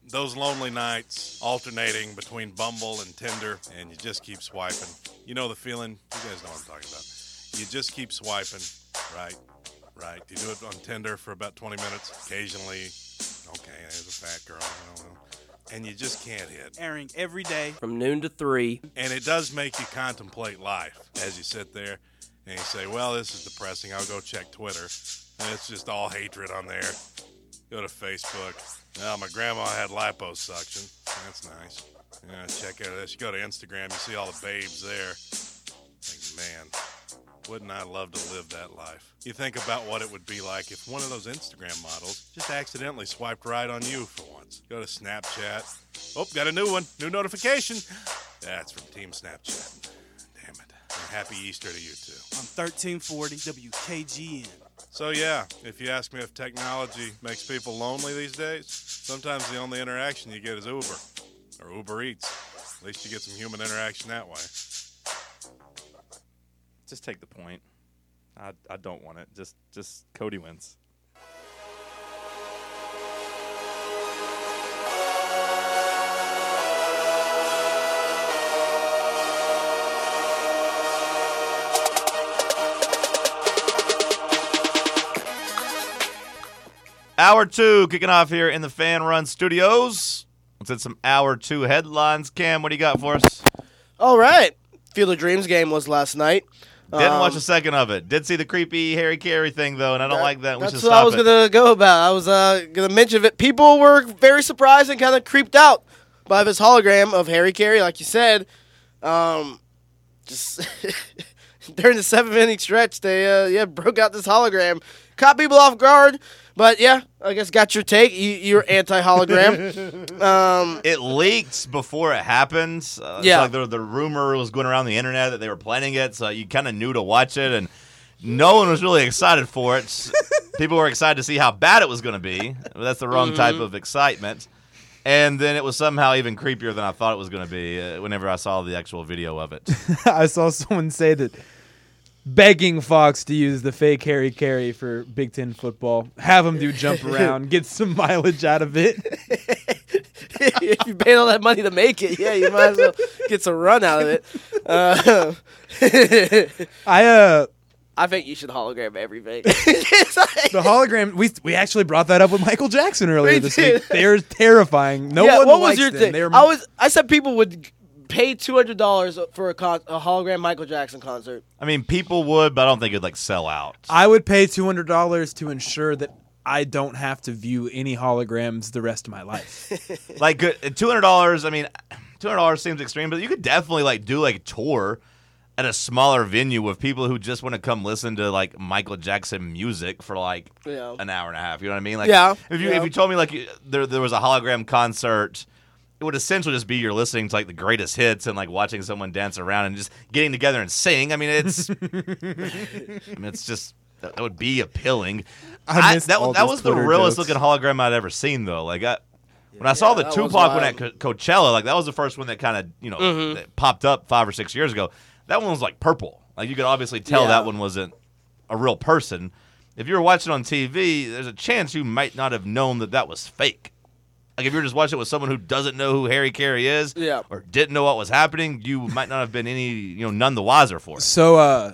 Those lonely nights alternating between Bumble and Tinder, and you just keep swiping. You know the feeling? You guys know what I'm talking about. You just keep swiping, right? Right. You do it on Tinder for about 20 minutes. Occasionally, okay, there's a fat girl. I don't know. And you just can't hit. Airing every day. From noon to 3. And it does make you contemplate life as you sit there and you say, well, this is depressing. I'll go check Twitter. And it's just all hatred on there. Go to Facebook. Well, my grandma had liposuction. That's nice. Yeah, check out this. You go to Instagram, you see all the babes there. Think, man, wouldn't I love to live that life? You think about what it would be like if one of those Instagram models just accidentally swiped right on you for once. Go to Snapchat. Oh, got a new one. New notification. That's from Team Snapchat. Damn it. And happy Easter to you, too. On 1340 WKGN. So, yeah, if you ask me if technology makes people lonely these days, sometimes the only interaction you get is Uber or Uber Eats. At least you get some human interaction that way. Just take the point. I don't want it. Just Cody wins. Hour 2 kicking off here in the Fan Run Studios. Let's hit some Hour 2 headlines. Cam, what do you got for us? All right. Field of Dreams game was last night. Didn't watch a second of it. Did see the creepy Harry Carey thing, though, and I don't like that. We should That's stop what I was it. going to go about. I was going to mention it. People were very surprised and kind of creeped out by this hologram of Harry Carey, like you said. Just during the 7-inning stretch, they broke out this hologram. Caught people off guard. But, yeah, I guess got your take. You're anti-hologram. It leaked before it happened. Yeah. It's like the rumor was going around the internet that they were planning it, so you kind of knew to watch it, and no one was really excited for it. People were excited to see how bad it was going to be. That's the wrong type of excitement. And then it was somehow even creepier than I thought it was going to be whenever I saw the actual video of it. I saw someone say that begging Fox to use the fake Harry Carey for Big Ten football. Have him do jump around, get some mileage out of it. If you paid all that money to make it, yeah, you might as well get some run out of it. I think you should hologram everything. The hologram, we actually brought that up with Michael Jackson earlier We this did. week. They're terrifying. No Yeah, one what likes was your them. thing? I said people would pay $200 for a hologram Michael Jackson concert. I mean, people would, but I don't think it'd sell out. I would pay $200 to ensure that I don't have to view any holograms the rest of my life. $200. I mean, $200 seems extreme, but you could definitely do a tour at a smaller venue with people who just want to come listen to Michael Jackson music for an hour and a half. You know what I mean? If you told me there was a hologram concert, it would essentially just be you're listening to the greatest hits and watching someone dance around and just getting together and sing. I mean, it's just that would be appealing. That was the realest looking hologram I'd ever seen though. When I saw the Tupac one at Coachella, that was the first one that kind of that popped up 5 or 6 years ago. That one was purple. You could obviously tell that one wasn't a real person. If you were watching on TV, there's a chance you might not have known that was fake. If you're just watching it with someone who doesn't know who Harry Carey is or didn't know what was happening, you might not have been none the wiser for it. So,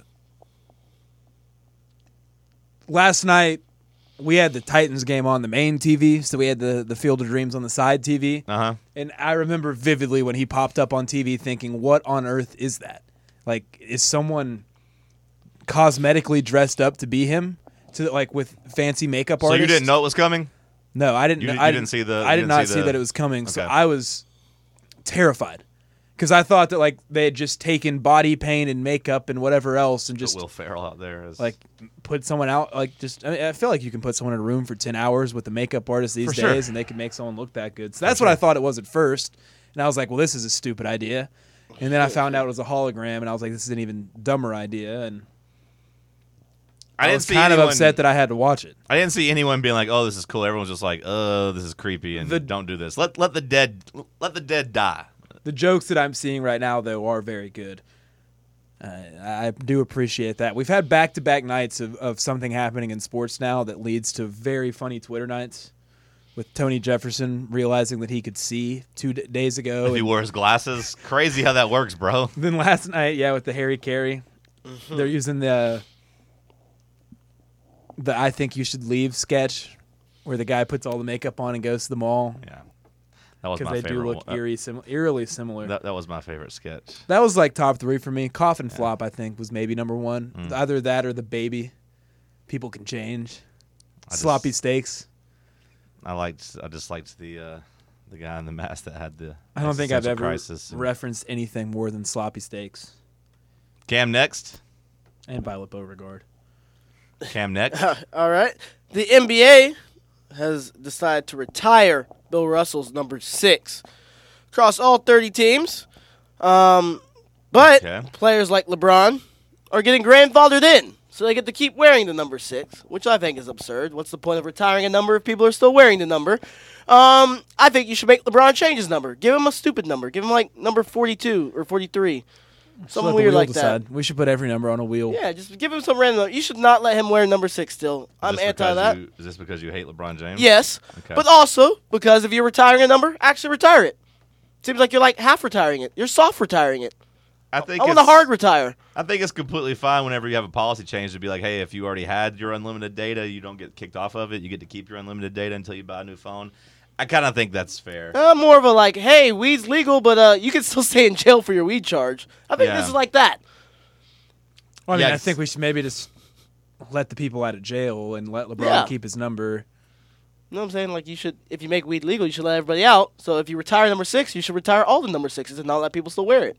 last night, we had the Titans game on the main TV, so we had the Field of Dreams on the side TV. Uh-huh. And I remember vividly when he popped up on TV thinking, what on earth is that? Is someone cosmetically dressed up to be him? With fancy makeup artists? So you didn't know it was coming? No, I didn't. You I didn't see the. I did not see that it was coming, okay. so I was terrified because I thought that they had just taken body paint and makeup and whatever else and just Will Ferrell out there is put someone out I feel like you can put someone in a room for 10 hours with a makeup artist these days and they can make someone look that good. So that's what I thought it was at first, and I was like, well, this is a stupid idea, and then I found out it was a hologram, and I was like, this is an even dumber idea, and I was kind of upset that I had to watch it. I didn't see anyone being like, "Oh, this is cool." Everyone's just like, "Oh, this is creepy," and don't do this. Let the dead die. The jokes that I'm seeing right now, though, are very good. I do appreciate that. We've had back-to-back nights of something happening in sports now that leads to very funny Twitter nights. with Tony Jefferson realizing that he could see 2 days ago. If he And wore his glasses, crazy how that works, bro. then last night, with the Harry Carey, they're using the I think you should leave sketch where the guy puts all the makeup on and goes to the mall Yeah, that was because my they favorite. do look one. eerily similar. That was my favorite sketch. That was like top 3 for me. Coffin Flop, I think, was maybe number 1. Either that or the baby. People can change. Sloppy steaks. I just liked the guy in the mask that had the. I don't think I've existential ever crisis. referenced anything more than sloppy steaks Cam next. and Violet Beauregard. Cam next. All right. The NBA has decided to retire Bill Russell's number 6 across all 30 teams. But Okay. players like LeBron are getting grandfathered in, so they get to keep wearing the number 6, which I think is absurd. What's the point of retiring a number if people are still wearing the number? I think you should make LeBron change his number. Give him a stupid number. Give him like number 42 or 43. Just Something let the weird wheel like decide. that. We should put every number on a wheel. Yeah, just give him some random. You should not let him wear number 6 still. I'm Is this anti because that. Is this because you hate LeBron James? Yes, Okay. but also because if you're retiring a number, actually retire it. Seems like you're like half retiring it. You're soft retiring it. I think I want to it's- hard retire. I think it's completely fine whenever you have a policy change to be like, hey, if you already had your unlimited data, you don't get kicked off of it. You get to keep your unlimited data until you buy a new phone. I kind of think that's fair. More of a like, hey, weed's legal, but you can still stay in jail for your weed charge. I think Yeah. this is like that. Well, I mean, I Yes. think we should maybe just let the people out of jail and let LeBron Yeah. keep his number. You know what I'm saying? Like you should, if you make weed legal, you should let everybody out. So if you retire number 6, you should retire all the number 6s and not let people still wear it.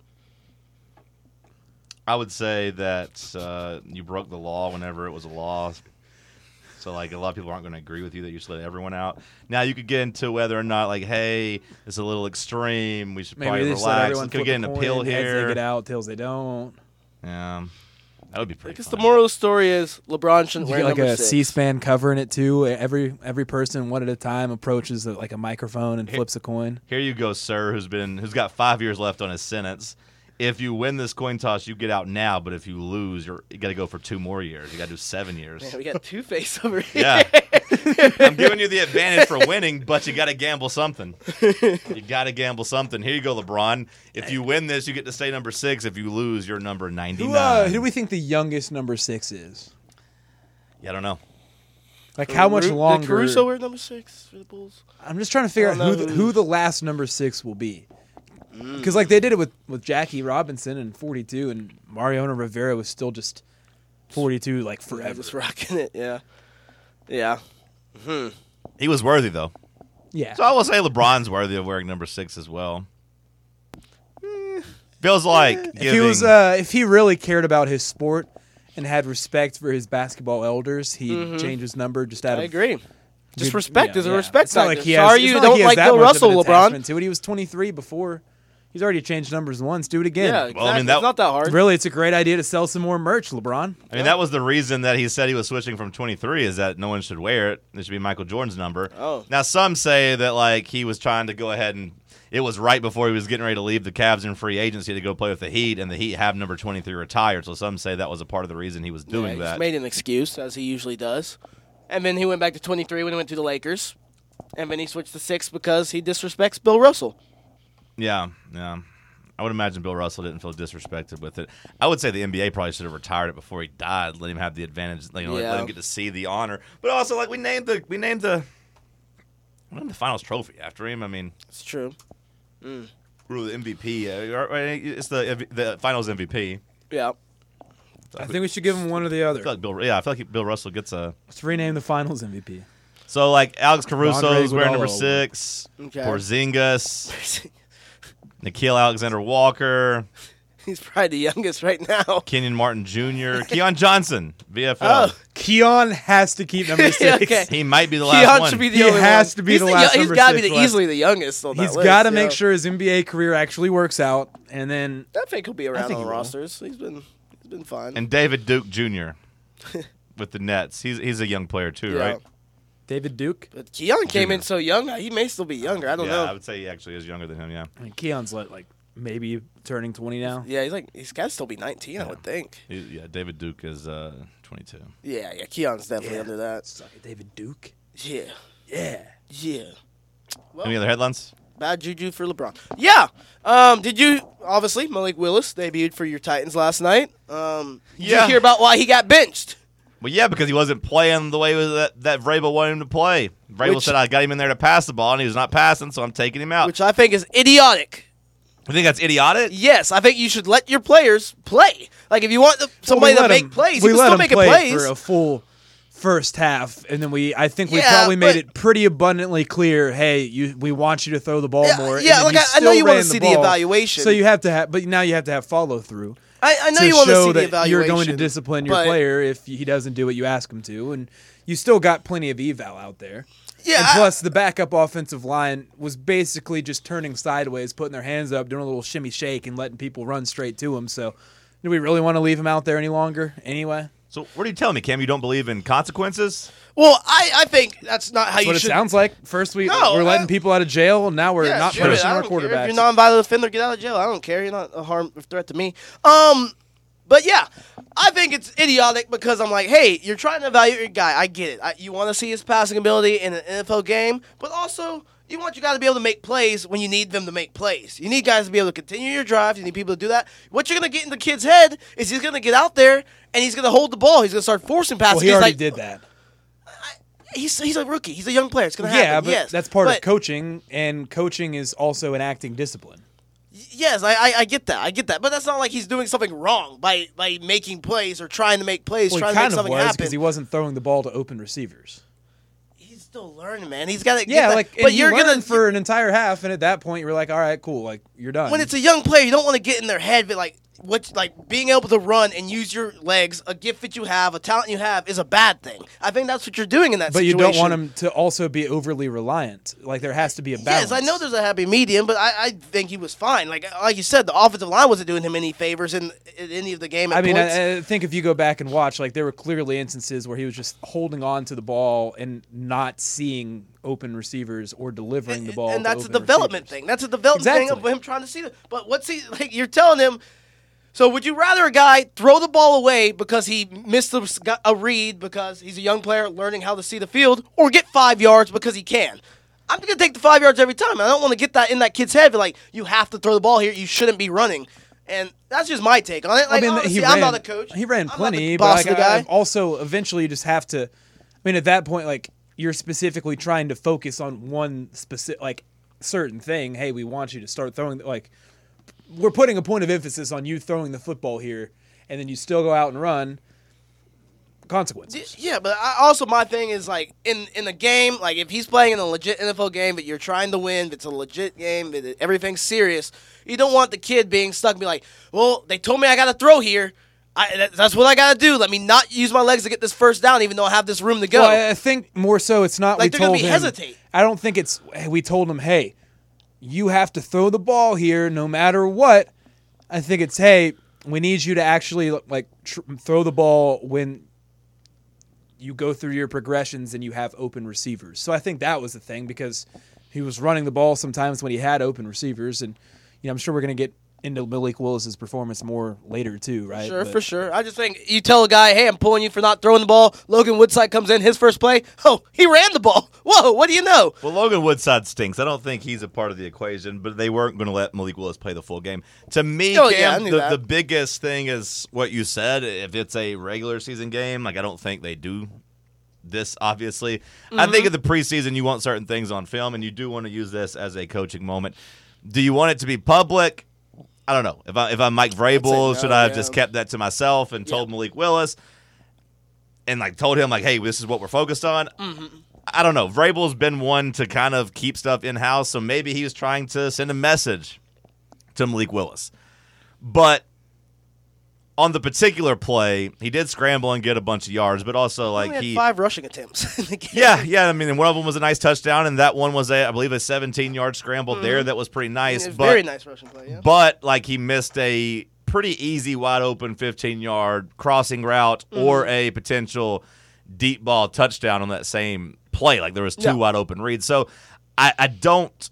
I would say that you broke the law whenever it was a law. So, like, a lot of people aren't going to agree with you that you should let everyone out. Now, you could get into whether or not, like, hey, it's a little extreme. We should Maybe probably they just let relax. everyone Could flip get a an coin, appeal heads here. they get out, tails they don't. Yeah, that would be I pretty guess fun. the moral of the story is LeBron shouldn't You wear get like number a 6. C-SPAN covering it too. Every person one at a time approaches like a microphone and flips a coin. Here you go, sir, who's got 5 years left on his sentence. If you win this coin toss, you get out now. But if you lose, you got to go for 2 more years. You got to do 7 years. Man, we got Two-Face over here. Yeah, I'm giving you the advantage for winning, but you got to gamble something. You got to gamble something. Here you go, LeBron. If you win this, you get to stay number 6. If you lose, you're number 99. Who do we think the youngest number 6 is? Yeah, I don't know. Like how much Did longer? Caruso wear number 6 for the Bulls? I'm just trying to figure I out don't know who the last number 6 will be. Because like they did it with Jackie Robinson and 42, and Mariano Rivera was still just 42 like Yeah, forever. just rocking it. Yeah, yeah. He was worthy, though. Yeah. So I will say LeBron's worthy of wearing number 6 as well. Feels like If he really cared about his sport and had respect for his basketball elders, he'd change his number just out I of agree. Just good- respect yeah, is a yeah. respect It's not factor. like he has, Sorry it's you not don't he has like that Bill much of an Russell, LeBron. attachment to it. He was 23 before. He's already changed numbers once. Do it again. Yeah, exactly. Well, I mean, that- it's not that hard. Really, it's a great idea to sell some more merch, LeBron. I mean, that was the reason that he said he was switching from 23 is that no one should wear it. It should be Michael Jordan's number. Oh. Now, some say that, like, he was trying to go ahead and it was right before he was getting ready to leave the Cavs in free agency to go play with the Heat, and the Heat have number 23 retired. So some say that was a part of the reason he was doing He that. just made an excuse, as he usually does. And then he went back to 23 when he went to the Lakers. And then he switched to 6 because he disrespects Bill Russell. Yeah. I would imagine Bill Russell didn't feel disrespected with it. I would say the NBA probably should have retired it before he died. Let him have the advantage. Let him get to see the honor. But also, like we named the finals trophy after him. I mean, It's true. the MVP. It's the finals MVP. Yeah. I think we should give him one or the other. I feel like Bill Russell gets a. Let's rename the Finals MVP. So like Alex Caruso's Andre wearing number Iguodala. 6. Okay. Porzingis, Nikhil Alexander-Walker, He's probably the youngest right now. Kenyon Martin Jr., Keon Johnson, VFL. Oh. Keon has to keep number 6. Okay. He might be the last Keon one. should be the He only has one. to be He's the last He's number got to be 6 the, left. easily the youngest on that He's list. got to yeah. make sure his NBA career actually works out, and then I think he'll be around think on he the will. rosters. He's been fine. And David Duke Jr. with the Nets. He's a young player too, Yeah. right? David Duke. But Keon came in Junior. so young. He may still be younger. I don't Yeah, I know. would say he actually is younger than him. Yeah, I mean, Keon's like maybe turning 20 now. Yeah, he's got to still be 19, I would think. David Duke is 22. Yeah, Keon's definitely under that. Suck it, David Duke. Yeah. Yeah. Yeah. Any other headlines? Bad juju for LeBron. Yeah. Did you obviously Malik Willis debuted for your Titans last night? Did you hear about why he got benched? Well, yeah, because he wasn't playing the way that Vrabel wanted him to play. Vrabel said, I got him in there to pass the ball, and he was not passing, so I'm taking him out. Which I think is idiotic. You think that's idiotic? Yes, I think you should let your players play. Like, if you want somebody to make plays, you can still make plays. For a full first half, and then I think we probably made it pretty abundantly clear, hey, we want you to throw the ball more. Yeah, like I know you want to see the evaluation. So you have to have, but now you have to have follow through. I know you want to see the evaluation. You're going to discipline your player if he doesn't do what you ask him to, and you still got plenty of eval out there. Yeah, and plus, the backup offensive line was basically just turning sideways, putting their hands up, doing a little shimmy shake, and letting people run straight to him. So, do we really want to leave him out there any longer anyway? So, what are you telling me, Cam? You don't believe in consequences? Well, I think that's not how that's you what should. It sounds like. First, we're letting people out of jail, and now we're not punishing our quarterbacks. If you're non-violent offender, get out of jail. I don't care. You're not a threat to me. But yeah, I think it's idiotic because I'm like, hey, you're trying to evaluate your guy. I get it. You want to see his passing ability in an NFL game, but also you want your guy to be able to make plays when you need them to make plays. You need guys to be able to continue your drive. You need people to do that. What you're going to get in the kid's head is he's going to get out there and he's going to hold the ball. He's going to start forcing passes. Well, he already did that. He's a rookie. He's a young player. It's going to happen. Yeah, but yes. that's part of coaching, and coaching is also enacting discipline. Yes, I get that. I get that. But that's not like he's doing something wrong by making plays or trying to make plays, trying to make something happen. Because he wasn't throwing the ball to open receivers. He's still learning, man. He's got to get that. But you're going for an entire half, and at that point, you're like, all right, cool, like you're done. When it's a young player, you don't want to get in their head, but being able to run and use your legs, a gift that you have, a talent you have, is a bad thing. I think that's what you're doing in that situation. But you don't want him to also be overly reliant. Like, there has to be a balance. Yes, I know there's a happy medium, but I think he was fine. Like you said, the offensive line wasn't doing him any favors in any of the game. I think if you go back and watch, like, there were clearly instances where he was just holding on to the ball and not seeing open receivers or delivering the ball. And that's to a development receivers. thing. That's a development thing of him trying to see it. But what's he like? You're telling him. So would you rather a guy throw the ball away because he missed a read because he's a young player learning how to see the field, or get 5 yards because he can? I'm going to take the 5 yards every time. I don't want to get that in that kid's head. But like, you have to throw the ball here. You shouldn't be running. And that's just my take on it. Like, honestly, I'm not a coach. He ran plenty, but like, also eventually you just have to. I mean, at that point, like, you're specifically trying to focus on one specific, like, certain thing. Hey, we want you to start throwing, like. We're putting a point of emphasis on you throwing the football here, and then you still go out and run. Consequences. Yeah, but my thing is, like, in a game, like, if he's playing in a legit NFL game that you're trying to win, if it's a legit game, that everything's serious, you don't want the kid being stuck and be like, well, they told me I got to throw here. That's what I got to do. Let me not use my legs to get this first down, even though I have this room to go. Well, I think more so it's not like we they're told gonna be him. Hesitate. I don't think it's we told him, hey, you have to throw the ball here no matter what. I think it's, hey, we need you to actually like throw the ball when you go through your progressions and you have open receivers. So I think that was the thing, because he was running the ball sometimes when he had open receivers, and I'm sure we're going to get into Malik Willis's performance more later too, right? For sure. I just think you tell a guy, hey, I'm pulling you for not throwing the ball. Logan Woodside comes in, his first play. Oh, he ran the ball. Whoa, what do you know? Well, Logan Woodside stinks. I don't think he's a part of the equation, but they weren't going to let Malik Willis play the full game. To me, Cam, the biggest thing is what you said. If it's a regular season game, like, I don't think they do this, obviously. Mm-hmm. I think in the preseason you want certain things on film, and you do want to use this as a coaching moment. Do you want it to be public? I don't know. If I'm Mike Vrabel, should I have just kept that to myself and told Malik Willis and like told him like, hey, this is what we're focused on? Mm-hmm. I don't know. Vrabel's been one to kind of keep stuff in-house, so maybe he was trying to send a message to Malik Willis. But on the particular play, he did scramble and get a bunch of yards, but also like he had 5 rushing attempts in the game. Yeah. I mean, and one of them was a nice touchdown, and that one was I believe a 17-yard scramble there. That was pretty nice. Very nice rushing play. Yeah. But like he missed a pretty easy, wide open 15-yard crossing route or a potential deep ball touchdown on that same play. Like there was 2 wide open reads. So I don't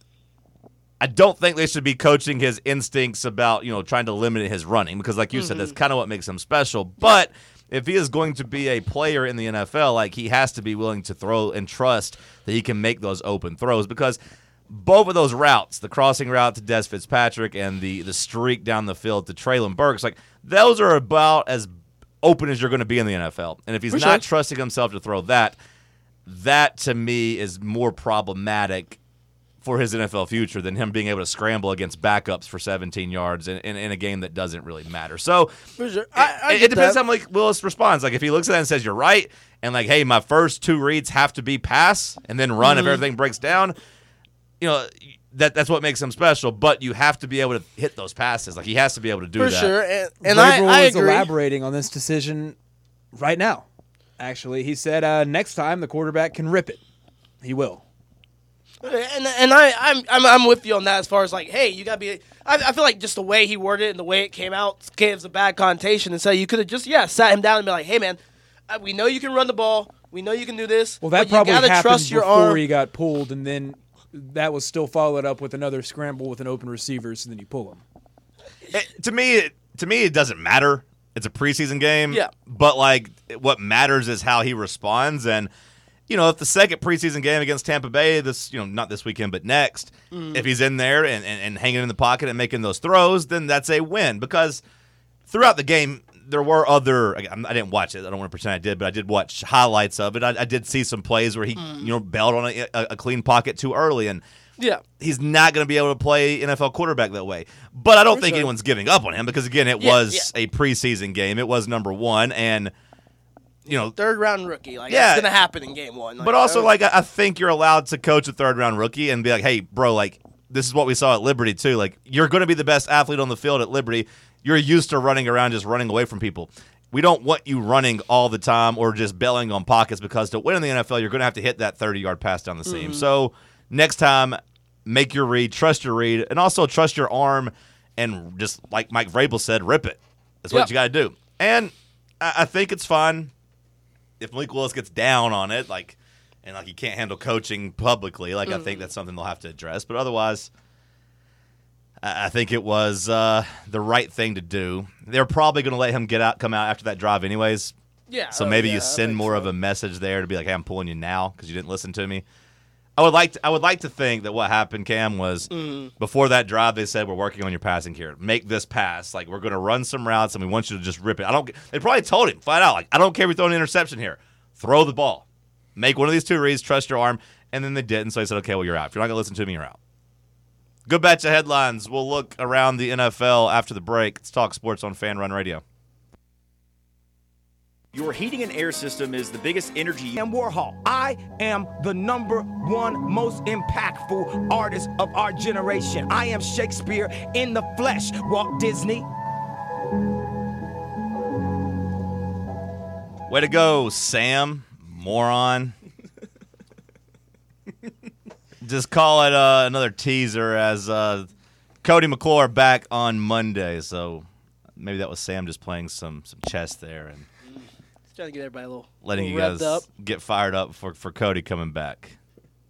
think they should be coaching his instincts about, trying to limit his running, because like you said, that's kind of what makes him special. But if he is going to be a player in the NFL, like he has to be willing to throw and trust that he can make those open throws, because both of those routes, the crossing route to Des Fitzpatrick and the streak down the field to Treylon Burks, like those are about as open as you're going to be in the NFL. And if he's not trusting himself to throw that to me is more problematic for his NFL future than him being able to scramble against backups for 17 yards in a game that doesn't really matter. So For sure. it depends how Malik Willis responds. Like if he looks at that and says, you're right, and like, hey, my first 2 reads have to be pass and then run if everything breaks down, you know, that's what makes him special. But you have to be able to hit those passes. Like he has to be able to do For that. sure. And Vrabel I is agree. elaborating on this decision right now. Actually, he said next time the quarterback can rip it, he will. And I'm with you on that as far as like, hey, you gotta be. I feel like just the way he worded it and the way it came out gives a bad connotation. And so you could have just sat him down and be like, hey man, we know you can run the ball, we know you can do this. Well, that but probably you gotta happened trust your before arm. he got pulled, and then that was still followed up with another scramble with an open receiver, so then you pull him. To me, it doesn't matter. It's a preseason game. Yeah. But, like, what matters is how he responds. And, you know, if the second preseason game against Tampa Bay, not this weekend, but next, if he's in there and hanging in the pocket and making those throws, then that's a win. Because throughout the game, there were other – I didn't watch it. I don't want to pretend I did, but I did watch highlights of it. I did see some plays where he, bailed on a clean pocket too early. And he's not going to be able to play NFL quarterback that way. But I don't think anyone's giving up on him because, again, it was a preseason game. It was number 1. And, third round rookie. Like, Yeah. it's going to happen in game 1. Like, but also, like, I think you're allowed to coach a third-round rookie and be like, hey, bro, like, this is what we saw at Liberty, too. Like, you're going to be the best athlete on the field at Liberty. You're used to running around just running away from people. We don't want you running all the time or just bailing on pockets because to win in the NFL, you're going to have to hit that 30-yard pass down the seam. So next time, make your read, trust your read, and also trust your arm, and just like Mike Vrabel said, rip it. That's what you got to do. And I think it's fine if Malik Willis gets down on it, and he can't handle coaching publicly. I think that's something they'll have to address. But otherwise, I think it was the right thing to do. They're probably going to let him come out after that drive anyways. Yeah. So maybe you send more of a message there to be like, hey, I'm pulling you now because you didn't listen to me. I would like to think that what happened, Cam, was before that drive they said we're working on your passing here. Make this pass. Like we're going to run some routes and we want you to just rip it. They probably told him flat out, like, I don't care if you're throwing an interception here. Throw the ball. Make one of these 2 reads, trust your arm, and then they didn't. So they said, okay, well, you're out. If you're not going to listen to me, you're out. Good batch of headlines. We'll look around the NFL after the break. Let's talk sports on Fan Run Radio. Your heating and air system is the biggest energy. And Warhol, I am the #1 most impactful artist of our generation. I am Shakespeare in the flesh, Walt Disney. Way to go, Sam, moron. Just call it another teaser as Cody McClure back on Monday. So maybe that was Sam just playing some chess there and trying to get everybody a little letting you revved guys up. get fired up for Cody coming back.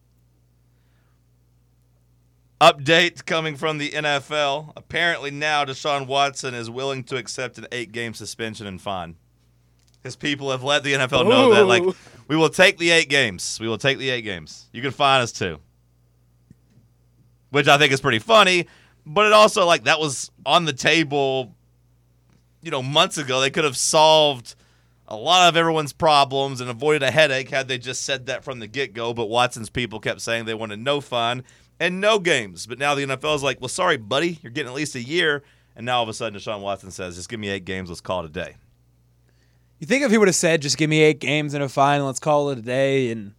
Update coming from the NFL. Apparently now Deshaun Watson is willing to accept an 8-game suspension and fine. His people have let the NFL know that, like, we will take the 8 games. We will take the 8 games. You can fine us too. Which I think is pretty funny, but it also, like, that was on the table, months ago. They could have solved a lot of everyone's problems and avoided a headache had they just said that from the get-go, but Watson's people kept saying they wanted no fine and no games. But now the NFL is like, well, sorry, buddy, you're getting at least a year. And now all of a sudden Deshaun Watson says, just give me 8 games, let's call it a day. You think if he would have said, just give me 8 games and a fine, let's call it a day, and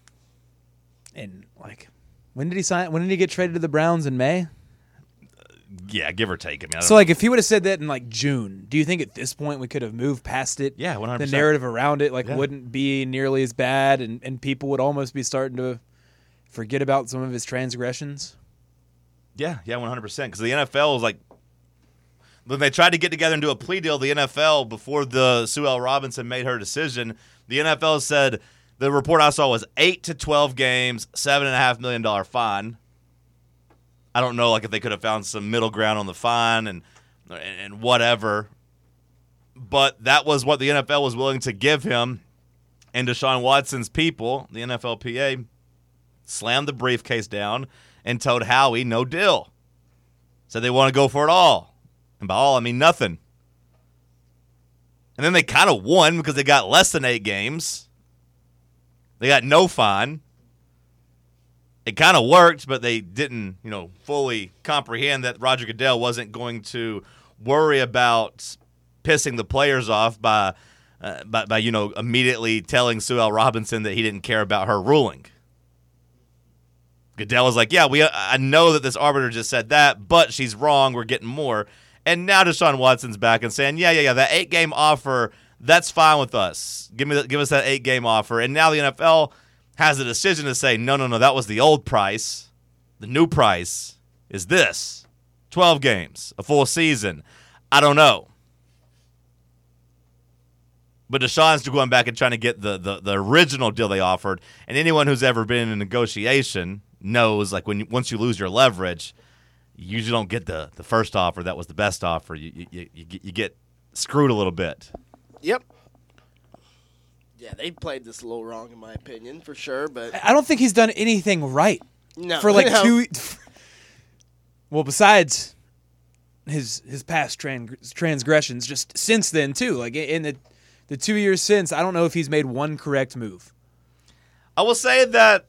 like, when did he sign? When did he get traded to the Browns in May? Yeah, give or take. I mean, So, like, if he would have said that in, like, June, do you think at this point we could have moved past it? Yeah, 100%. The narrative around it, wouldn't be nearly as bad, and people would almost be starting to forget about some of his transgressions? Yeah, 100%. Because the NFL was like, when they tried to get together and do a plea deal, the NFL, before the Sue L. Robinson made her decision, the NFL said, the report I saw was 8 to 12 games, $7.5 million fine. I don't know, like, if they could have found some middle ground on the fine and whatever. but that was what the NFL was willing to give him. And Deshaun Watson's people, the NFLPA, slammed the briefcase down and told Howie no deal. Said they want to go for it all. And by all, I mean nothing. And then they kind of won because they got less than 8 games. They got no fine. It kind of worked, but they didn't, fully comprehend that Roger Goodell wasn't going to worry about pissing the players off by immediately telling Sue L. Robinson that he didn't care about her ruling. Goodell was like, yeah, I know that this arbiter just said that, but she's wrong. We're getting more. And now Deshaun Watson's back and saying, yeah, that 8-game offer, that's fine with us. Give us that 8-game offer. And now the NFL has a decision to say, no, that was the old price. The new price is this. 12 games, a full season. I don't know. But Deshaun's going back and trying to get the original deal they offered. And anyone who's ever been in a negotiation knows, like, once you lose your leverage, you usually don't get the first offer that was the best offer. You get screwed a little bit. Yep. Yeah, they played this a little wrong, in my opinion, for sure. But I don't think he's done anything right. No. For like 2. Well, besides his past transgressions, just since then too. Like in the 2 years since, I don't know if he's made one correct move. I will say that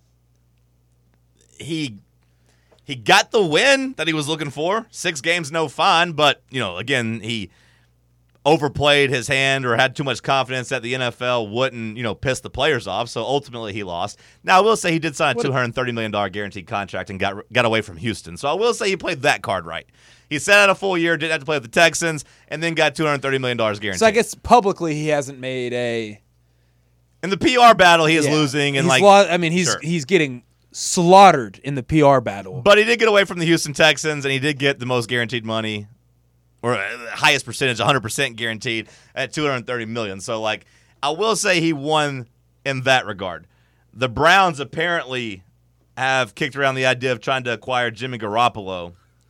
he got the win that he was looking for. 6 games, no fine. But, again, he overplayed his hand or had too much confidence that the NFL wouldn't, piss the players off. So ultimately he lost. Now, I will say he did sign a $230 million guaranteed contract and got away from Houston. So I will say he played that card right. He sat out a full year, didn't have to play with the Texans, and then got $230 million guaranteed. So I guess publicly he hasn't made a... In the PR battle, he is losing. And he's getting slaughtered in the PR battle. But he did get away from the Houston Texans, and he did get the most guaranteed money, or highest percentage, 100% guaranteed at $230 million. So, I will say he won in that regard. The Browns apparently have kicked around the idea of trying to acquire Jimmy Garoppolo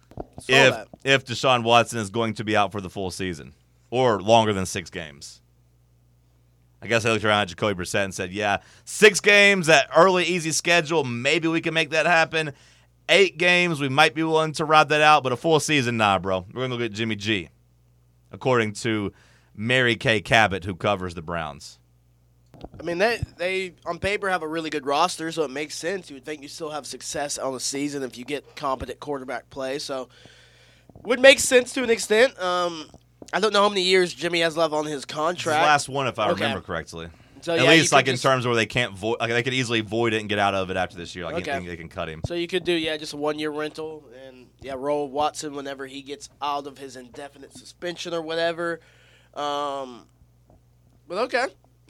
if Deshaun Watson is going to be out for the full season or longer than 6 games. I guess I looked around at Jacoby Brissett and said, 6 games, that early, easy schedule, maybe we can make that happen. 8 games, we might be willing to ride that out, but a full season, nah, bro. We're going to go get Jimmy G, according to Mary Kay Cabot, who covers the Browns. I mean, they on paper have a really good roster, so it makes sense. You would think you still have success on the season if you get competent quarterback play. So, would make sense to an extent. I don't know how many years Jimmy has left on his contract. His last one, if I remember correctly. So, At least, in terms where they can't void, they could easily void it and get out of it after this year. They can cut him. So you could do, just a 1-year rental and roll Watson whenever he gets out of his indefinite suspension or whatever. But okay,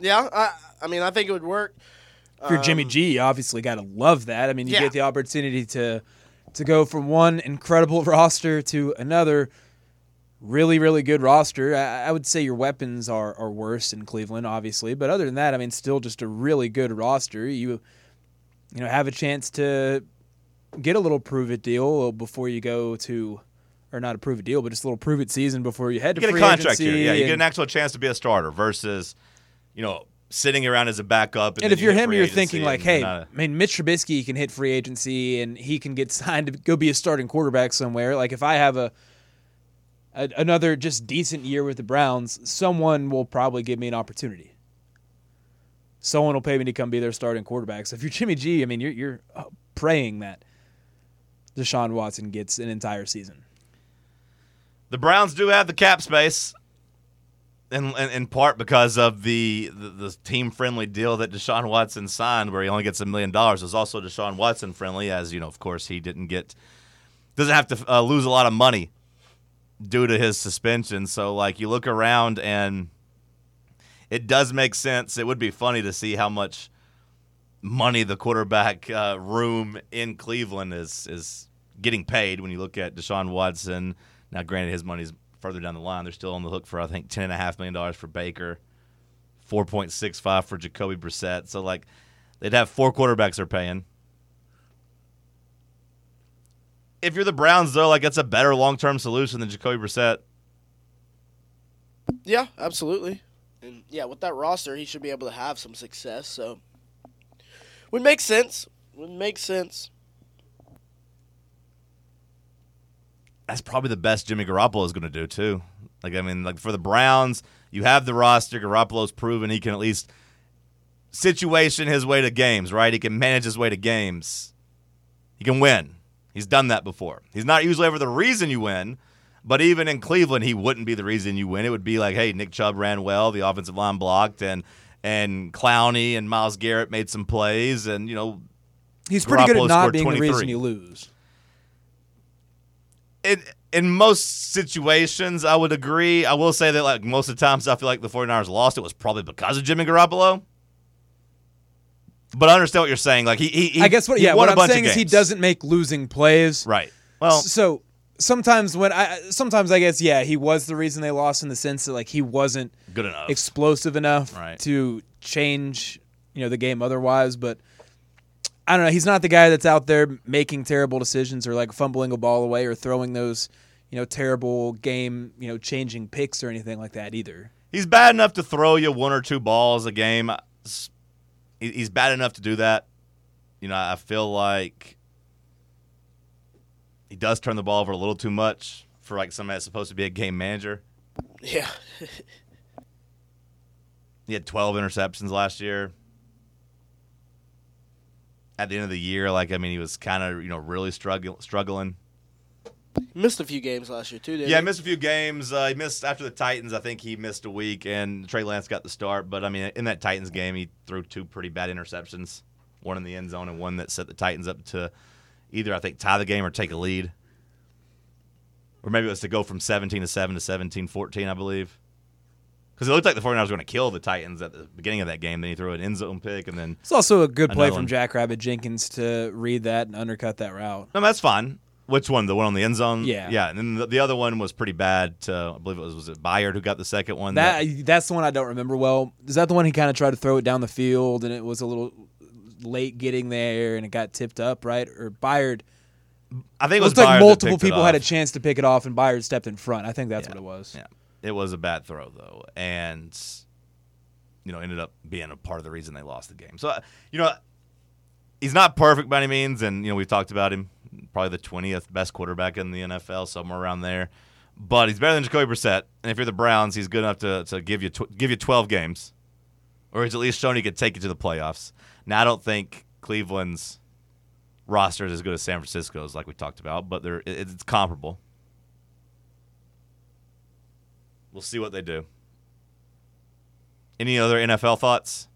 I think it would work. If you're Jimmy G, you obviously got to love that. I mean, you get the opportunity to go from one incredible roster to another really, really good roster. I would say your weapons are worse in Cleveland, obviously, but other than that, I mean, still just a really good roster. You have a chance to get a little prove-it deal before you go to, or not a prove-it deal, but just a little prove-it season before you head to free agency. You get a contract here. Yeah, you get an actual chance to be a starter versus, sitting around as a backup. And if you're him, you're thinking hey, Mitch Trubisky can hit free agency and he can get signed to go be a starting quarterback somewhere. Like if I have another just decent year with the Browns, someone will probably give me an opportunity. Someone will pay me to come be their starting quarterback. So if you're Jimmy G, I mean, you're praying that Deshaun Watson gets an entire season. The Browns do have the cap space, in part because of the team-friendly deal that Deshaun Watson signed, where he only gets $1 million. It's also Deshaun Watson friendly, as of course, he doesn't have to lose a lot of money due to his suspension. So, you look around and it does make sense. It would be funny to see how much money the quarterback room in Cleveland is getting paid when you look at Deshaun Watson. Now, granted, his money's further down the line. They're still on the hook for, I think, $10.5 million for Baker, $4.65 for Jacoby Brissett. So, they'd have 4 quarterbacks they're paying. If you're the Browns, though, that's a better long-term solution than Jacoby Brissett. Yeah, absolutely. And yeah, with that roster, he should be able to have some success. So, would make sense. That's probably the best Jimmy Garoppolo is going to do too. Like, I mean, like for the Browns, you have the roster. Garoppolo's proven he can at least situation his way to games, right? He can manage his way to games. He can win. He's done that before. He's not usually ever the reason you win, but even in Cleveland, he wouldn't be the reason you win. It would be like, hey, Nick Chubb ran well, the offensive line blocked, and Clowney and Myles Garrett made some plays, and he's pretty good at Garoppolo not scored being 23. the reason you lose. In most situations, I would agree. I will say that like most of the times I feel like the 49ers lost, it was probably because of Jimmy Garoppolo. But I understand what you're saying. Like he I guess what I'm saying is he doesn't make losing plays. Right. Well, so sometimes I guess he was the reason they lost in the sense that like he wasn't good enough, explosive enough right, to change the game otherwise. But I don't know. He's not the guy that's out there making terrible decisions or like fumbling a ball away or throwing those terrible game changing picks or anything like that either. He's bad enough to throw you one or two balls a game. He's bad enough to do that. I feel like he does turn the ball over a little too much for like somebody that's supposed to be a game manager. Yeah. He had 12 interceptions last year. At the end of the year, he was kind of really struggling. He missed a few games last year too, didn't he? Yeah, he missed a few games. He missed after the Titans. I think he missed a week, and Trey Lance got the start. But, in that Titans game, he threw two pretty bad interceptions, one in the end zone and one that set the Titans up to either, I think, tie the game or take a lead. Or maybe it was to go from 17-7 to 17-14, I believe. Because it looked like the 49ers were going to kill the Titans at the beginning of that game. Then he threw an end zone pick, and then it's also a good play from Jackrabbit Jenkins to read that and undercut that route. No, that's fine. Which one? The one on the end zone? Yeah. Yeah, and then the other one was pretty bad. I believe was it Byard who got the second one? That's the one I don't remember well. Is that the one he kind of tried to throw it down the field, and it was a little late getting there, and it got tipped up, right? Or Byard? I think it was looked like Byard multiple that picked people it had off. a chance to pick it off, and Byard stepped in front. I think that's what it was. Yeah, it was a bad throw, though, and ended up being a part of the reason they lost the game. So, he's not perfect by any means, and, we've talked about him. Probably the 20th best quarterback in the NFL, somewhere around there. But he's better than Jacoby Brissett. And if you're the Browns, he's good enough to give you 12 games. Or he's at least shown he could take you to the playoffs. Now, I don't think Cleveland's roster is as good as San Francisco's, like we talked about, but it's comparable. We'll see what they do. Any other NFL thoughts?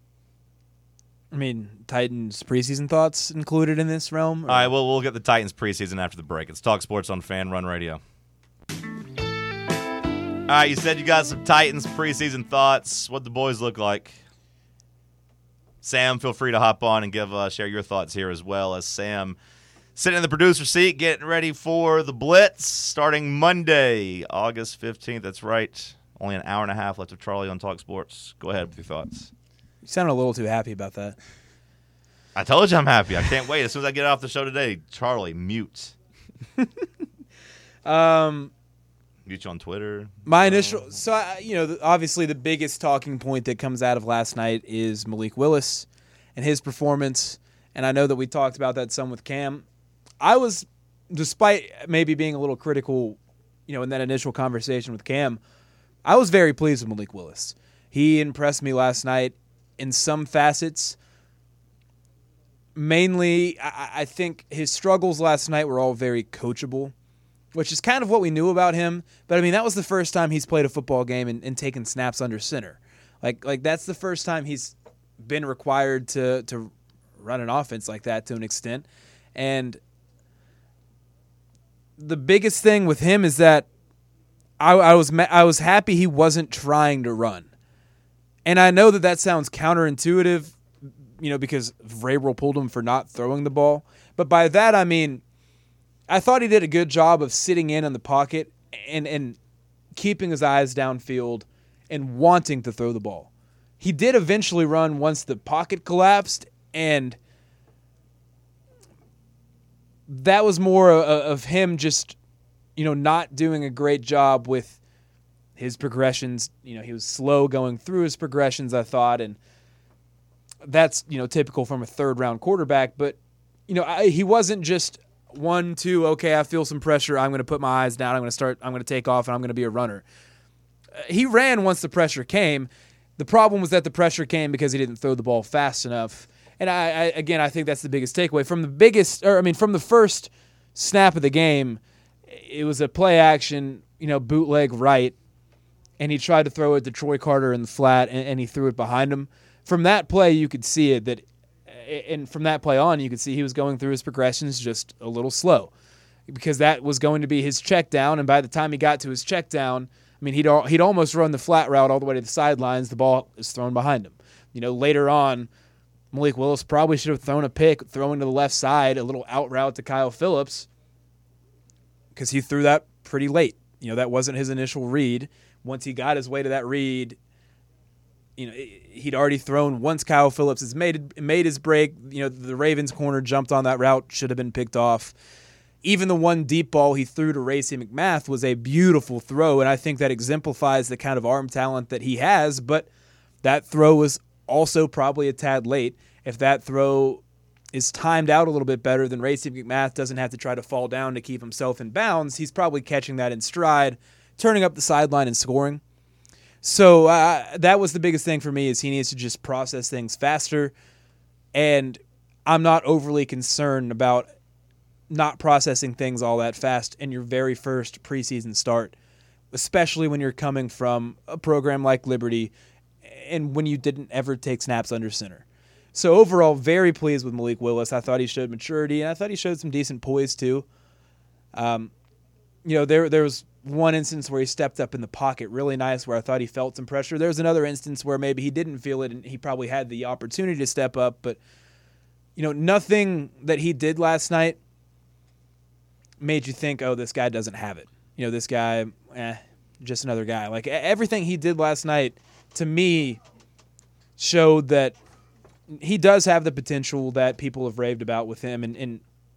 Titans preseason thoughts included in this realm? All right, well, we'll get the Titans preseason after the break. It's Talk Sports on Fan Run Radio. All right, you said you got some Titans preseason thoughts. What the boys look like? Sam, feel free to hop on and share your thoughts here as well, as Sam sitting in the producer seat getting ready for the Blitz starting Monday, August 15th. That's right. Only an hour and a half left of Charlie on Talk Sports. Go ahead with your thoughts. You sounded a little too happy about that. I told you I'm happy. I can't wait. As soon as I get off the show today, Charlie, mute. Mute you on Twitter. My initial, obviously the biggest talking point that comes out of last night is Malik Willis and his performance. And I know that we talked about that some with Cam. I was, despite maybe being a little critical, in that initial conversation with Cam, I was very pleased with Malik Willis. He impressed me last night in some facets. Mainly, I think his struggles last night were all very coachable, which is kind of what we knew about him. But, that was the first time he's played a football game and taken snaps under center. Like that's the first time he's been required to run an offense like that to an extent. And the biggest thing with him is that I was happy he wasn't trying to run. And I know that sounds counterintuitive, because Vrabel pulled him for not throwing the ball. But by that, I thought he did a good job of sitting in on the pocket and keeping his eyes downfield and wanting to throw the ball. He did eventually run once the pocket collapsed, and that was more of him just, not doing a great job with his progressions, he was slow going through his progressions, I thought, and that's, typical from a third-round quarterback. But, he wasn't just 1, 2, okay, I feel some pressure, I'm going to put my eyes down, I'm going to take off, and I'm going to be a runner. He ran once the pressure came. The problem was that the pressure came because he didn't throw the ball fast enough. And I think that's the biggest takeaway. From the first snap of the game, it was a play action, bootleg right, and he tried to throw it to Troy Carter in the flat, and he threw it behind him. From that play, you could see it, and from that play on, you could see he was going through his progressions just a little slow, because that was going to be his check down, and by the time he got to his check down, he'd almost run the flat route all the way to the sidelines. The ball is thrown behind him. Later on, Malik Willis probably should have thrown a pick, throwing to the left side, a little out route to Kyle Phillips, because he threw that pretty late. That wasn't his initial read. Once he got his way to that read, he'd already thrown. Once Kyle Phillips has made his break, the Ravens corner jumped on that route, should have been picked off. Even the one deep ball he threw to Racey McMath was a beautiful throw, and I think that exemplifies the kind of arm talent that he has, but that throw was also probably a tad late. If that throw is timed out a little bit better, then Racey McMath doesn't have to try to fall down to keep himself in bounds. He's probably catching that in stride, turning up the sideline and scoring. So that was the biggest thing for me, is he needs to just process things faster, and I'm not overly concerned about not processing things all that fast in your very first preseason start, especially when you're coming from a program like Liberty and when you didn't ever take snaps under center. So overall, very pleased with Malik Willis. I thought he showed maturity, and I thought he showed some decent poise too. There was one instance where he stepped up in the pocket really nice, where I thought he felt some pressure. There was another instance where maybe he didn't feel it and he probably had the opportunity to step up, but nothing that he did last night made you think, oh, this guy doesn't have it. This guy, just another guy. Like, everything he did last night, to me, showed that he does have the potential that people have raved about with him. And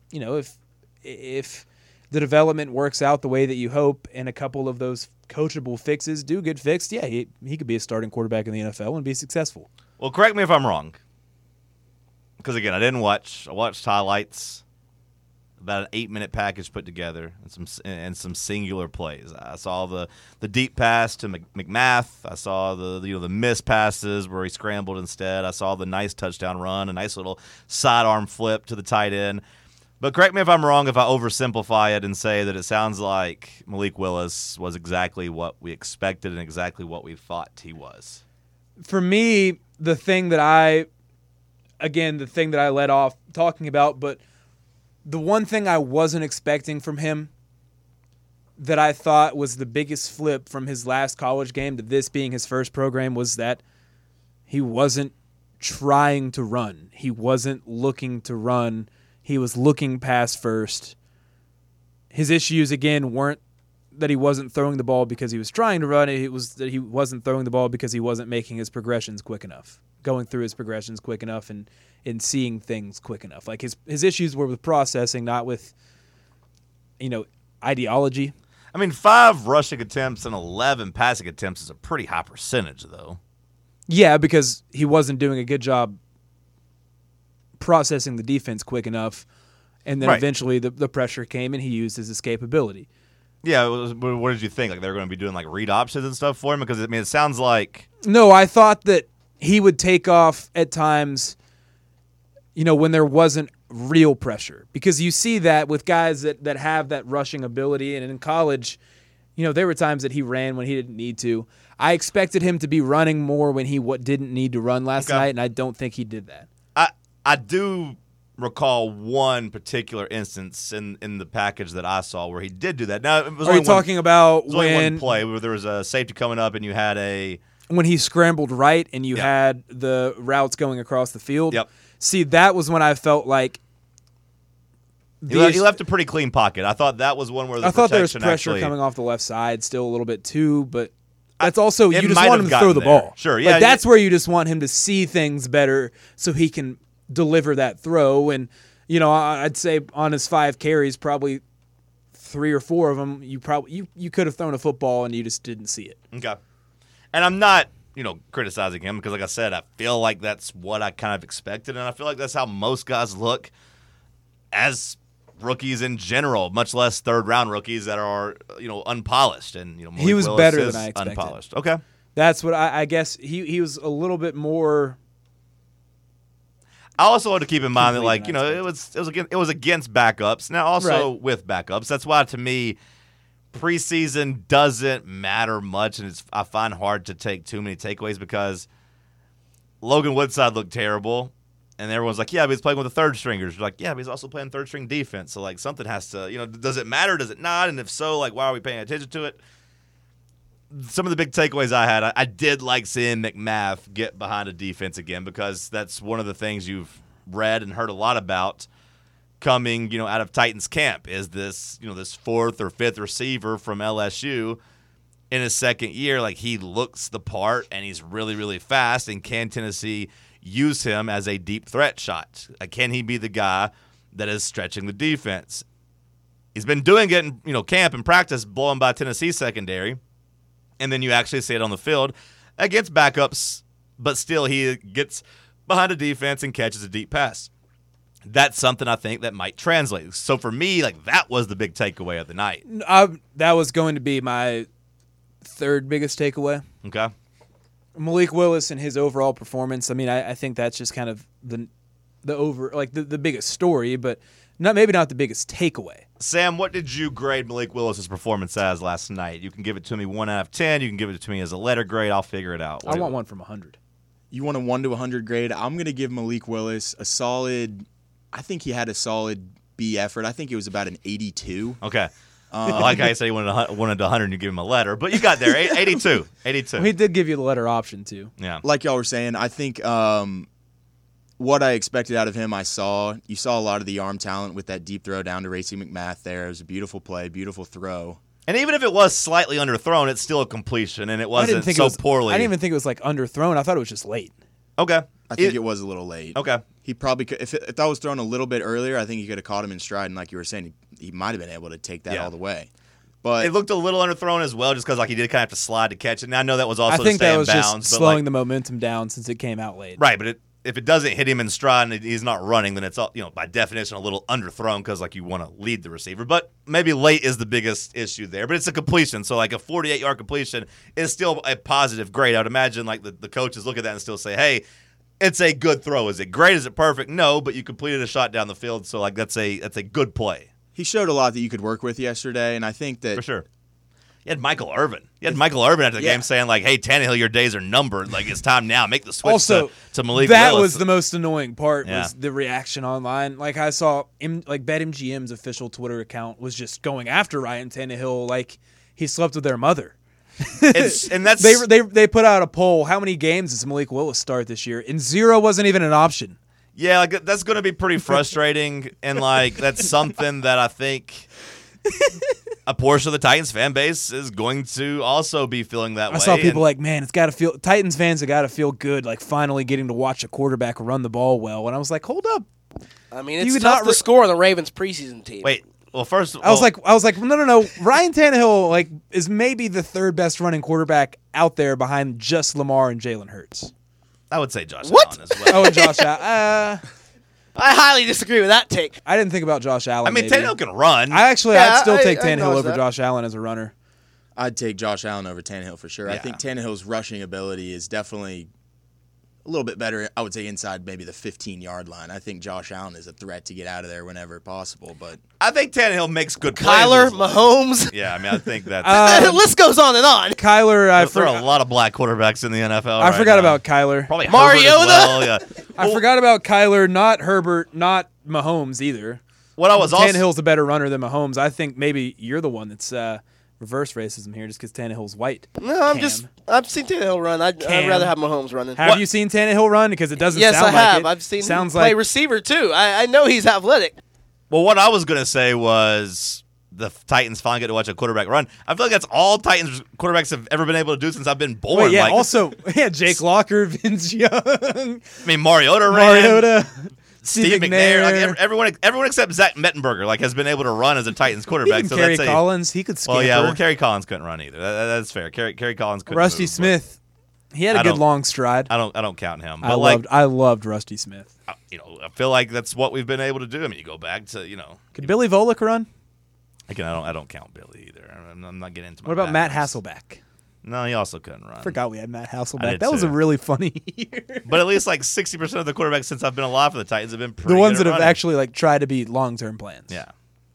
if the development works out the way that you hope, and a couple of those coachable fixes do get fixed, yeah, he could be a starting quarterback in the NFL and be successful. Well, correct me if I'm wrong, because, again, I didn't watch. I watched highlights, about an 8-minute package put together, and some singular plays. I saw the deep pass to McMath. I saw the missed passes where he scrambled instead. I saw the nice touchdown run, a nice little sidearm flip to the tight end. But correct me if I'm wrong if I oversimplify it and say that it sounds like Malik Willis was exactly what we expected and exactly what we thought he was. For me, the thing that I led off talking about, but the one thing I wasn't expecting from him that I thought was the biggest flip from his last college game to this being his first program was that he wasn't trying to run. He wasn't looking to run. He was looking pass first. His issues, again, weren't that he wasn't throwing the ball because he was trying to run. It was that he wasn't throwing the ball because he wasn't making his progressions quick enough, going through his progressions quick enough and seeing things quick enough. Like, his issues were with processing, not with, ideology. 5 rushing attempts and 11 passing attempts is a pretty high percentage, though. Yeah, because he wasn't doing a good job processing the defense quick enough, and then eventually the pressure came and he used his escapability. Yeah, what did you think? Like, they're going to be doing like read options and stuff for him? Because it sounds like no. I thought that he would take off at times, when there wasn't real pressure, because you see that with guys that have that rushing ability, and in college, there were times that he ran when he didn't need to. I expected him to be running more when he didn't need to run last night, and I don't think he did that. I do recall one particular instance in the package that I saw where he did do that. Now, it was Are you talking about one play where there was a safety coming up and you had when he scrambled right and you had the routes going across the field? Yep. See, that was when I felt like he left a pretty clean pocket. I thought that was one where I thought there was pressure coming off the left side still a little bit too, but that's also you just want him to throw the ball. Sure, yeah. That's where you just want him to see things better so he can deliver that throw. And, I'd say on his 5 carries, probably 3 or 4 of them, you could have thrown a football and you just didn't see it. Okay. And I'm not, criticizing him because, like I said, I feel like that's what I kind of expected, and I feel like that's how most guys look as rookies in general, much less third-round rookies that are, unpolished. And Malik he was Willis better is than I expected. Unpolished. Okay. That's what I guess he was a little bit more. I also want to keep in mind that, Complete like, it was against backups. Now, also Right. with backups. That's why, to me, preseason doesn't matter much, and I find hard to take too many takeaways because Logan Woodside looked terrible, and everyone's like, yeah, but he's playing with the third stringers. You're like, yeah, but he's also playing third string defense. So, like, something has to, does it matter? Does it not? And if so, like, why are we paying attention to it? Some of the big takeaways I had, I did like seeing McMath get behind a defense again because that's one of the things you've read and heard a lot about coming, out of Titans camp is this, this 4th or 5th receiver from LSU in his second year. Like, he looks the part and he's really, really fast. And can Tennessee use him as a deep threat shot? Can he be the guy that is stretching the defense? He's been doing it in, camp and practice, blowing by Tennessee secondary. And then you actually see it on the field against backups, but still he gets behind a defense and catches a deep pass. That's something I think that might translate. So for me, like, that was the big takeaway of the night. That was going to be my third biggest takeaway. Okay. Malik Willis and his overall performance. I mean, I think that's just kind of the biggest story, but maybe not the biggest takeaway. Sam, what did you grade Malik Willis' performance as last night? You can give it to me 1 out of 10. You can give it to me as a letter grade. I'll figure it out. I want 1 from 100. You want a 1 to 100 grade? I'm going to give Malik Willis a solid. I think he had a solid B effort. I think it was about an 82. Okay. Like I say, you wanted 100 and you give him a letter, but you got there. 82. 82. Well, he did give you the letter option too. Yeah. Like y'all were saying, I think what I expected out of him, you saw a lot of the arm talent with that deep throw down to Racey McMath there. It was a beautiful play, beautiful throw. And even if it was slightly underthrown, it's still a completion, and it wasn't poorly. I didn't even think it was like underthrown. I thought it was just late. Okay. I think it was a little late. Okay. He probably could, if that was thrown a little bit earlier, I think he could have caught him in stride, and like you were saying, he might have been able to take that all the way. But it looked a little underthrown as well, just because like he did kind of have to slide to catch it. And I know that was also I think to stay that was in bounds, just but slowing the momentum down since it came out late. Right, but if it doesn't hit him in stride and he's not running, then it's all, by definition a little underthrown because like you want to lead the receiver. But maybe late is the biggest issue there. But it's a completion, so like a 48-yard completion is still a positive grade. I would imagine like the coaches look at that and still say, hey, it's a good throw. Is it great? Is it perfect? No, but you completed a shot down the field, so like that's a good play. he showed a lot that you could work with yesterday, and I think that For sure. You had Michael Irvin. After the game saying, like, hey, Tannehill, your days are numbered. Like, it's time now. Make the switch Also, to Malik that Willis. was the most annoying part Yeah. was the reaction online. Like, I saw BetMGM's official Twitter account was just going after Ryan Tannehill like he slept with their mother. And that's They put out a poll. How many games does Malik Willis start this year? And 0 wasn't even an option. Yeah, like, that's going to be pretty frustrating, and like that's something that I think a portion of the Titans fan base is going to also be feeling that way. I saw people like, man, Titans fans have got to feel good, like finally getting to watch a quarterback run the ball well. And I was like, hold up. I mean, it's tough to score on the Ravens preseason team. Wait, well, first I was like, no. Ryan Tannehill is maybe the third best running quarterback out there behind just Lamar and Jalen Hurts. I would say Josh What? Allen as well. Oh, and Josh Allen. I highly disagree with that take. I didn't think about Josh Allen. I mean, maybe. Tannehill can run. I'd still take I Tannehill acknowledge over that. Josh Allen as a runner. I'd take Josh Allen over Tannehill for sure. I Yeah. think Tannehill's rushing ability is definitely a little bit better, I would say, inside maybe the 15-yard line. I think Josh Allen is a threat to get out of there whenever possible. But I think Tannehill makes good plays. Kyler, as well. Mahomes. Yeah, I mean, I think that's The list goes on and on. Kyler, there are a lot of black quarterbacks in the NFL. I right forgot now. about Kyler. Probably Mariota? Herbert as well, yeah. I forgot about Kyler, not Herbert, not Mahomes either. What I was also Tannehill's a better runner than Mahomes. I think maybe you're the one that's reverse racism here just because Tannehill's white. No, Cam. I've seen Tannehill run. I'd Cam. rather have Mahomes running. Have you seen Tannehill run? Because it doesn't Yes, sound I have. like it. I've seen him Sounds play like receiver too. I know he's athletic. Well, what I was going to say was the Titans finally get to watch a quarterback run. I feel like that's all Titans quarterbacks have ever been able to do since I've been born. Wait, yeah. Like, Also, Jake Locker, Vince Young, I mean, Mariota ran. Mariota. Steve McNair. Like everyone except Zach Mettenberger like has been able to run as a Titans quarterback. Even So Kerry that's Collins, he could scamper. Well, yeah. Well, Kerry Collins couldn't run either. That's fair. Kerry Collins couldn't. Rusty move, Smith, he had I a good don't- long stride. I don't count him. But I loved Rusty Smith. I feel like that's what we've been able to do. I mean, you go back to Could Billy Volek run? Again, I don't count Billy either. I'm not getting into. What about Matt Hasselbeck? No, he also couldn't run. Forgot we had Matt I Hasselbeck. did That was a too. really funny year. But at least like 60% of the quarterbacks since I've been alive for the Titans have been pretty The ones good that at have running. actually like tried to be long-term plans. Yeah.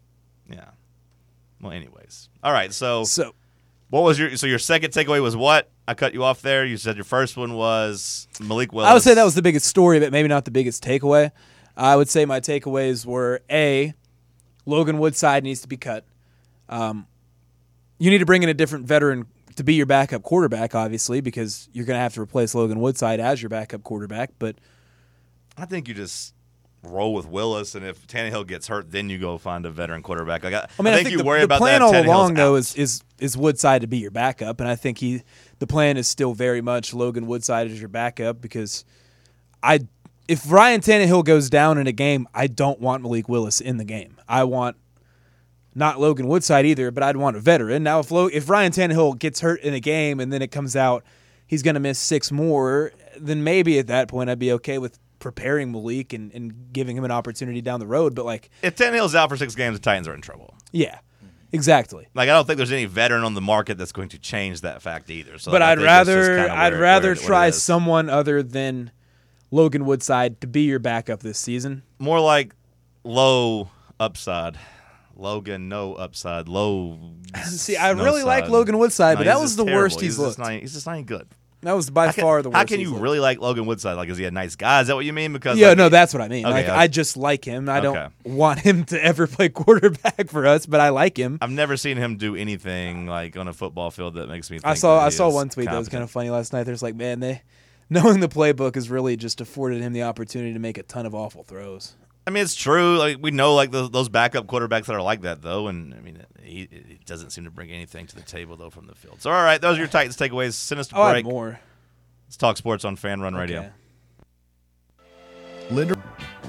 Well, anyways, all right. So So what was your second takeaway was what? I cut you off there. You said your first one was Malik Willis. I would say that was the biggest story, but maybe not the biggest takeaway. I would say my takeaways were A, Logan Woodside needs to be cut. You need to bring in a different veteran to be your backup quarterback, obviously, because you're going to have to replace Logan Woodside as your backup quarterback. But I think you just roll with Willis, and if Tannehill gets hurt, then you go find a veteran quarterback. Like I think you the, worry the about plan that. all Tannehill's along, though, out. is Woodside to be your backup, and I think the plan is still very much Logan Woodside as your backup because if Ryan Tannehill goes down in a game, I don't want Malik Willis in the game. I want not Logan Woodside either, but I'd want a veteran. Now, if Ryan Tannehill gets hurt in a game and then it comes out he's going to miss 6 more, then maybe at that point I'd be okay with preparing Malik and giving him an opportunity down the road. But like, if Tannehill's out for 6 games, the Titans are in trouble. yeah, exactly. Like I don't think there's any veteran on the market that's going to change that fact either. So But I I'd think it's just rather kinda I'd where rather try it is. someone other than Logan Woodside to be your backup this season. More like low upside. Logan, no upside. Low. See, I no really like side. Logan Woodside, No, but that he's was just the terrible. worst he's just looked. not- He's just not any good. That was by far the worst. How can he's you looked. really like Logan Woodside? Like, is he a nice guy? Is that what you mean? Because Yeah, like, no, that's what I mean. Okay, like, okay. I just like him. I don't Okay. want him to ever play quarterback for us, but I like him. I've never seen him do anything like on a football field that makes me think I saw that he is one tweet that was kind competent. of funny last night. There's like, man, knowing the playbook has really just afforded him the opportunity to make a ton of awful throws. I mean, it's true. Like we know, like those backup quarterbacks that are like that, though. And I mean, he doesn't seem to bring anything to the table, though, from the field. So, all right, those are your Titans takeaways. Send us to Oh, I break. have more. Let's talk sports on Fan Run Radio. Okay. Linder.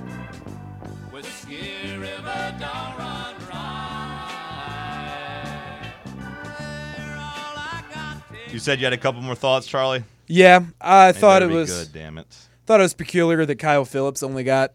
You said you had a couple more thoughts, Charlie. Yeah, I They thought it better be was good. Damn it. thought it was peculiar that Kyle Phillips only got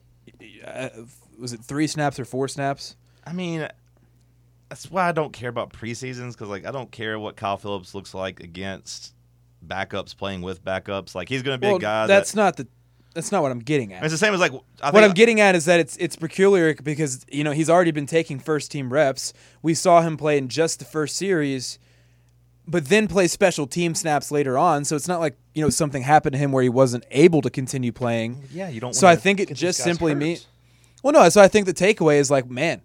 was it 3 snaps or 4 snaps? I mean, that's why I don't care about preseasons because, like, I don't care what Kyle Phillips looks like against backups playing with backups. Like, he's going to be Well, a guy that's not what I'm getting at. It's the same as like What I'm getting at is that it's peculiar because he's already been taking first team reps. We saw him play in just the first series, but then play special team snaps later on. So it's not like something happened to him where he wasn't able to continue playing. Yeah, you don't. So I think it just simply means. Well, no. So I think the takeaway is like, man,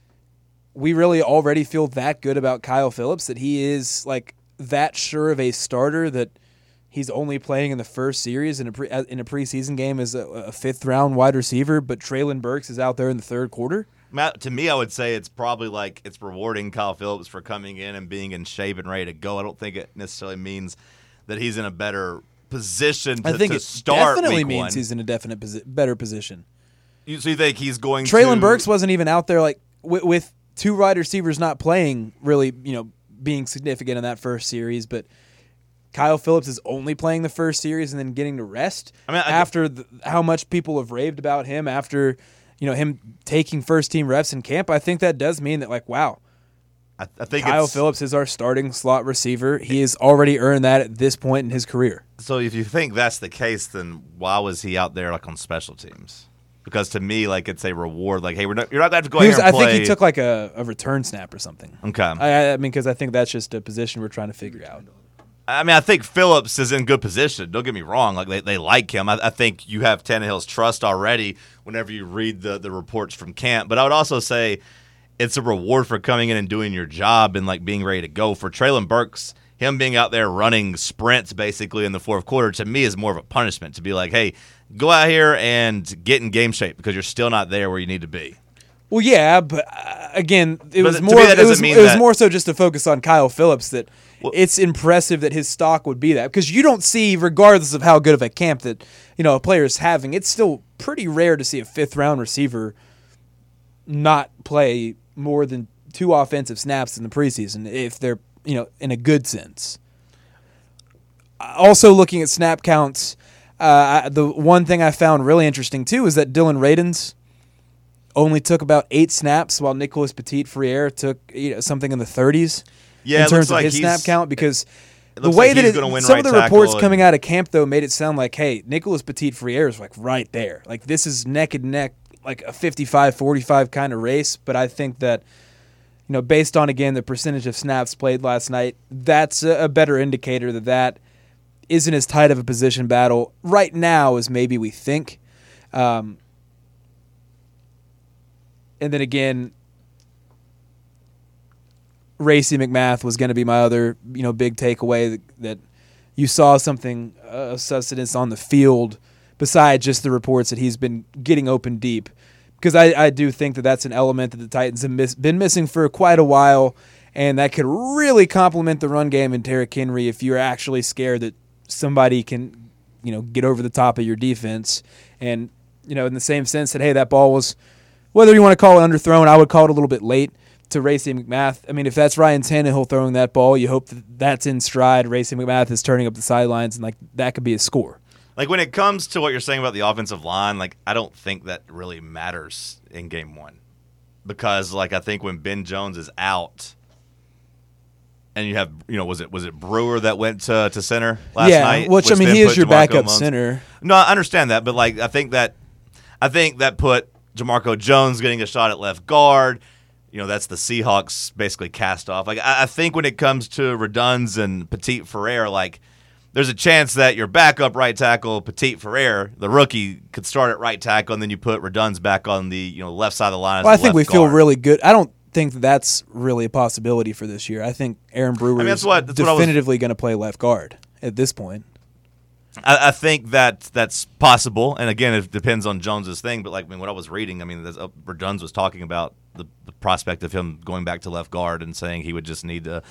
we really already feel that good about Kyle Phillips that he is like that sure of a starter that he's only playing in the first series in a preseason game as a 5th round wide receiver, but Traylon Burks is out there in the 3rd quarter. To me, I would say it's probably like it's rewarding Kyle Phillips for coming in and being in shape and ready to go. I don't think it necessarily means that he's in a better position to, I think to it start definitely week means one. he's in a better position. So you think he's going Traylon to Burks wasn't even out there like with 2 wide receivers not playing really, being significant in that first series, but Kyle Phillips is only playing the first series and then getting to rest. I mean, after how much people have raved about him after, him taking first team reps in camp, I think that does mean that like, wow, I think Kyle Phillips is our starting slot receiver. He has already earned that at this point in his career. So if you think that's the case, then why was he out there like on special teams? Because to me, like it's a reward. Like, hey, you're not going to have to go here and I play. think he took like a return snap or something. Okay. I mean, because I think that's just a position we're trying to figure out. I mean, I think Phillips is in good position. Don't get me wrong. Like they like him. I think you have Tannehill's trust already whenever you read the reports from camp. But I would also say it's a reward for coming in and doing your job and like being ready to go. For Traylon Burks, him being out there running sprints basically in the 4th quarter to me is more of a punishment to be like, hey, go out here and get in game shape because you're still not there where you need to be. Well, yeah, but again, it was to more. me, that It was, doesn't mean it was that- more so just to focus on Kyle Phillips. That Well- it's impressive that his stock would be that because you don't see, regardless of how good of a camp that a player is having, it's still pretty rare to see a 5th-round receiver not play more than 2 offensive snaps in the preseason if they're, in a good sense. Also looking at snap counts, the one thing I found really interesting too is that Dylan Radins only took about 8 snaps while Nicholas Petit-Frere took something in the 30s in terms of his snap count, because the way that some of the reports coming out of camp though made it sound like, hey, Nicholas Petit-Frere is like right there. Like this is neck and neck, like a 55-45 kind of race, but I think that based on, again, the percentage of snaps played last night, that's a better indicator that isn't as tight of a position battle right now as maybe we think. And then again, Racey McMath was going to be my other, big takeaway, that you saw something of substance on the field besides just the reports that he's been getting open deep. Because I do think that that's an element that the Titans have been missing for quite a while, and that could really complement the run game in Derrick Henry if you're actually scared that somebody can, get over the top of your defense. And, in the same sense that, hey, that ball was, whether you want to call it underthrown, I would call it a little bit late to Racey McMath. I mean, if that's Ryan Tannehill throwing that ball, you hope that that's in stride. Racey McMath is turning up the sidelines, and, that could be a score. Like, when it comes to what you're saying about the offensive line, I don't think that really matters in game 1. Because, I think when Ben Jones is out and you have, was it Brewer that went to center last night? Yeah, which, he is your backup center. No, I understand that. But, I think that put Jamarco Jones getting a shot at left guard. That's the Seahawks basically cast off. I think when it comes to Reduns and Petit-Frere, there's a chance that your backup right tackle, Petit-Frere, the rookie, could start at right tackle, and then you put Reduns back on the left side of the line. Well, I think we feel really good. I don't think that's really a possibility for this year. I think Aaron Brewer is definitively going to play left guard at this point. I think that's possible, and again, it depends on Jones's thing. But what I was reading, Reduns was talking about the prospect of him going back to left guard and saying he would just need a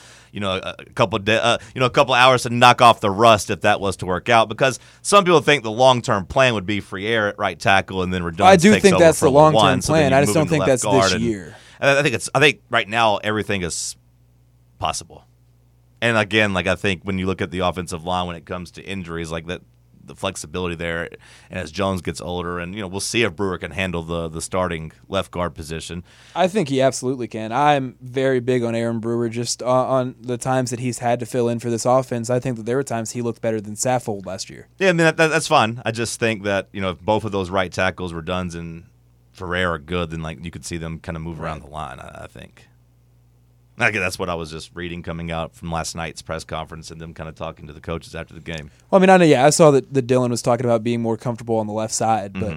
couple hours to knock off the rust if that was to work out. Because some people think the long-term plan would be Frere at right tackle and then Reduns. I do think that's the long-term plan. I just don't think that's this year. I think right now everything is possible. And again, I think when you look at the offensive line when it comes to injuries, the flexibility there, and as Jones gets older, and we'll see if Brewer can handle the starting left guard position. I think he absolutely can. I'm very big on Aaron Brewer, just on the times that he's had to fill in for this offense. I think that there were times he looked better than Saffold last year. Yeah, that's fine. I just think that if both of those right tackles, Reduns and Frere, are good, then you could see them kind of move around the line. I think. Again, that's what I was just reading coming out from last night's press conference and them kind of talking to the coaches after the game. Well, I saw that Dylan was talking about being more comfortable on the left side, but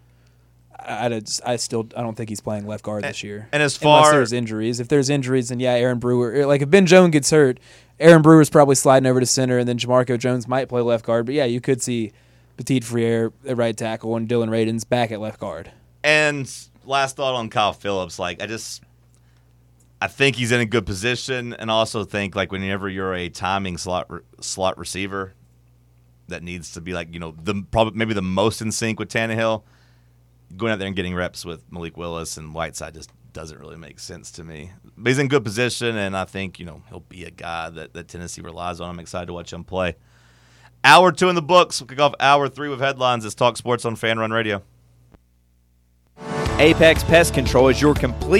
I don't think he's playing left guard this year. And unless there's injuries. If there's injuries, then Aaron Brewer. If Ben Jones gets hurt, Aaron Brewer's probably sliding over to center, and then Jamarco Jones might play left guard. But you could see Petit-Frere at right tackle and Dylan Radins back at left guard. And last thought on Kyle Phillips, I think he's in a good position, and also think whenever you're a timing slot receiver that needs to be maybe the most in sync with Tannehill, going out there and getting reps with Malik Willis and Whiteside just doesn't really make sense to me. But he's in good position, and I think he'll be a guy that Tennessee relies on. I'm excited to watch him play. Hour 2 in the books. We'll kick off hour 3 with headlines. It's Talk Sports on Fan Run Radio. Apex Pest Control is your complete